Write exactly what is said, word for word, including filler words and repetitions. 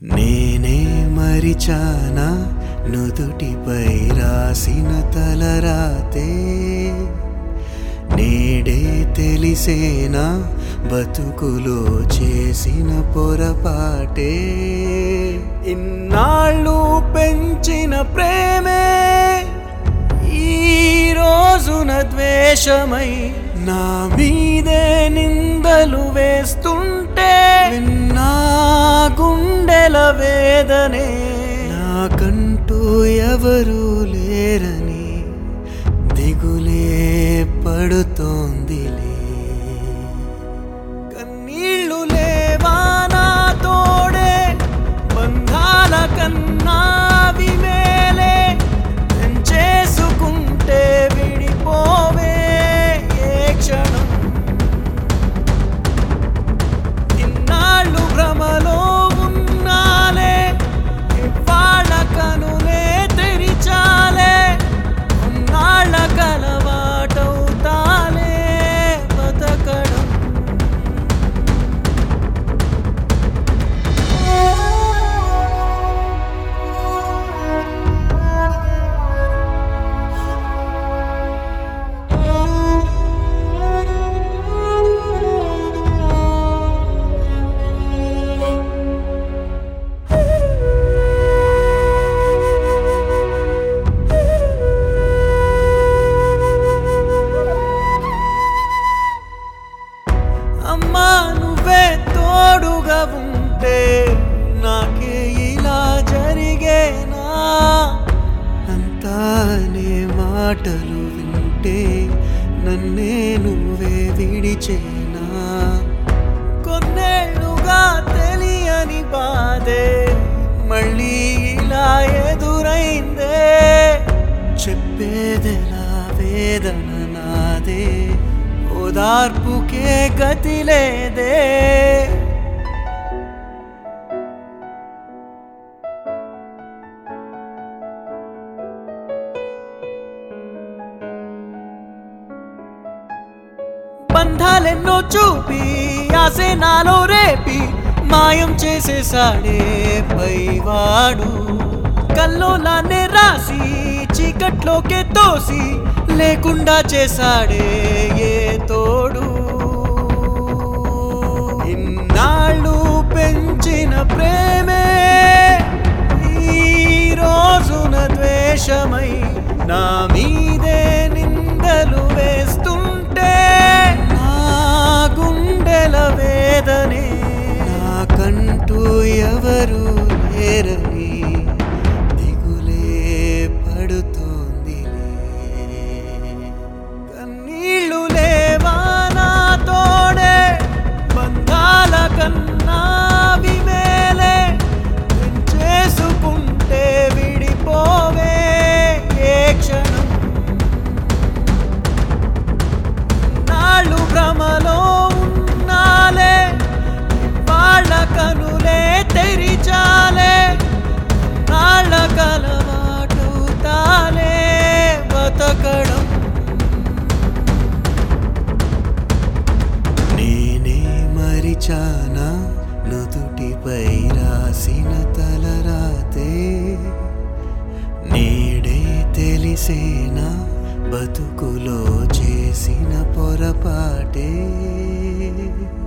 నేనే మరిచానా నుదుటిపై రాసిన తలరాతే నేడే తెలిసేనా బతుకులో చేసిన పొరపాటే ఇన్నాళ్ళు పెంచిన ప్రేమే ఈ రోజున ద్వేషమై నా మీదే నిందలు వేస్తుంటే విన్నా గుండెల వేదనే నాకంటూ ఎవరూ లేరని దిగులే పడుతోందిలే కన్నీళ్ళు లేవా నా తోడే బంధాల కన్నా విమేలే చేసుకుంటే విడిపోవే ఏ క్షణం ఇన్నాళ్ళు భ్రమలో ఉన్నాలే ఇవాళ కనులే తెరిచాలే ఉన్నాళ్ళ కలవాటవుతాలే బతకడం అమ్మా నువ్వే తోడుగా ఉంటే నాకే ఇలా జరిగేనా అంతా నే మాటలు వింటే నన్నే నువ్వే విడిచేనా కొన్నేళ్ళుగా తెలియని బాధే మళ్ళీ ఇలా ఎదురైందే చెప్పేదెలా వేదన నాదే ఓదార్పుకే గతి లేదే బంధాలెన్నో చూపి ఆసే నాలో రేపి మాయం చేసేసాడే పైవాడు కల్లోలానే రాసి చీకట్లోకే తోసి లేకుండా చేశాడే ఏ తోడు ఇన్నాళ్ళు పెంచిన ప్రేమే ఈ రోజున ద్వేషమై నా మీదే నిందలు వేస్తుంటే నా గుండెల వేదనే నాకంటూ ఎవరు లేరని దిగులే పడుతోందిలే కన్నీళ్ళు లేవా నా తోడే బంధాల కన్నా విమేలే చేసుకుంటే విడిపోవే ఏ క్షణం నాళ్ళు భ్రమలో ఉన్నాలే వాళ్ళ కనులే తెరిచాలే నాళ్ళ కలవాటవుతాలే బతకడం నేనే మరిచానా నుదుటిపై రాసిన తలరాతే నేడే తెలిసేనా బతుకులో చేసిన పొరపాటే